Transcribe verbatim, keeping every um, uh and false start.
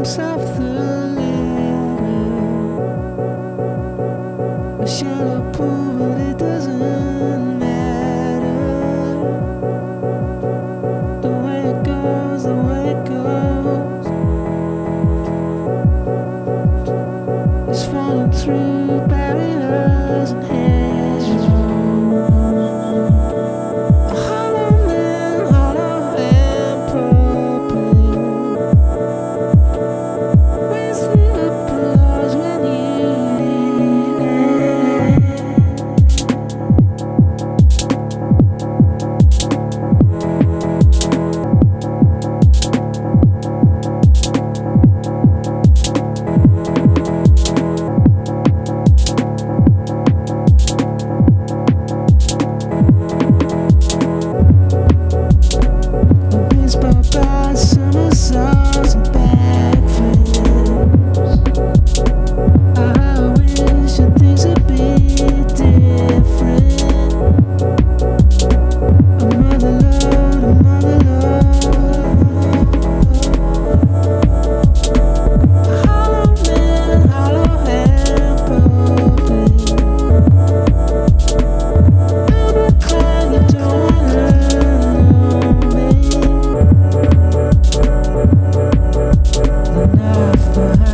of the letter, a shadow pool, but it doesn't matter. The way it goes, the way it goes, is falling through barriers and hedges. A hollow man, hollow and broken. Where's the applause when you need it? Baseball bats, somersaults, and backflips. I wish that things would be different. A mother load, a mother load. A hollow man, hollow hand broken. I'm a clown, you don't wanna know me. Enough for